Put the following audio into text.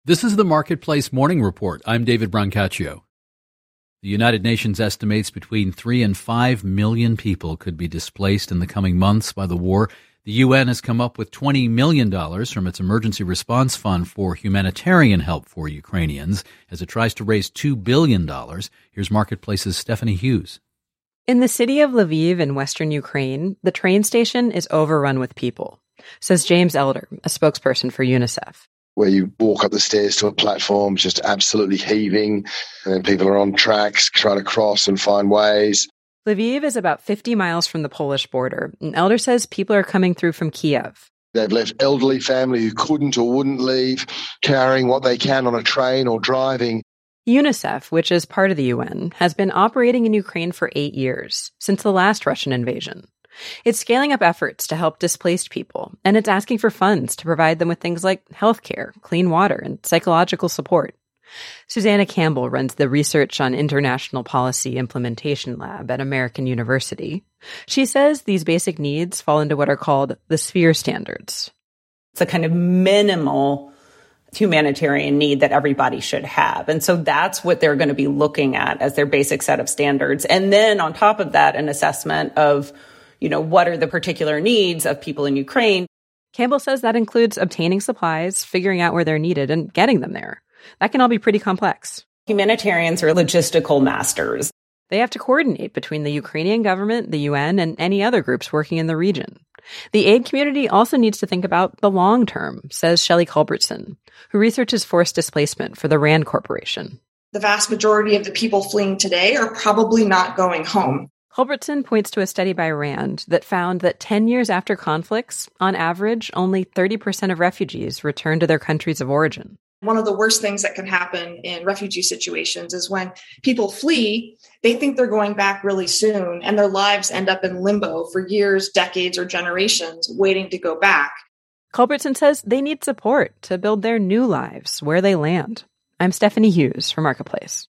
This is the Marketplace Morning Report. I'm David Brancaccio. The United Nations estimates between 3 and 5 million people could be displaced in the coming months by the war. The UN has come up with $20 million from its emergency response fund for humanitarian help for Ukrainians as it tries to raise $2 billion. Here's Marketplace's Stephanie Hughes. In the city of Lviv in western Ukraine, the train station is overrun with people, says James Elder, a spokesperson for UNICEF. Where you walk up the stairs to a platform, just absolutely heaving, and then people are on tracks trying to cross and find ways. Lviv is about 50 miles from the Polish border, and Elder says people are coming through from Kiev. They've left elderly family who couldn't or wouldn't leave, carrying what they can on a train or driving. UNICEF, which is part of the UN, has been operating in Ukraine for 8 years, since the last Russian invasion. It's scaling up efforts to help displaced people, and it's asking for funds to provide them with things like healthcare, clean water, and psychological support. Susanna Campbell runs the Research on International Policy Implementation Lab at American University. She says these basic needs fall into what are called the sphere standards. It's a kind of minimal humanitarian need that everybody should have. And so that's what they're going to be looking at as their basic set of standards. And then on top of that, an assessment of what are the particular needs of people in Ukraine? Campbell says that includes obtaining supplies, figuring out where they're needed, and getting them there. That can all be pretty complex. Humanitarians are logistical masters. They have to coordinate between the Ukrainian government, the UN, and any other groups working in the region. The aid community also needs to think about the long term, says Shelley Culbertson, who researches forced displacement for the RAND Corporation. The vast majority of the people fleeing today are probably not going home. Culbertson points to a study by RAND that found that 10 years after conflicts, on average, only 30% of refugees return to their countries of origin. One of the worst things that can happen in refugee situations is when people flee, they think they're going back really soon, and their lives end up in limbo for years, decades, or generations waiting to go back. Culbertson says they need support to build their new lives where they land. I'm Stephanie Hughes for Marketplace.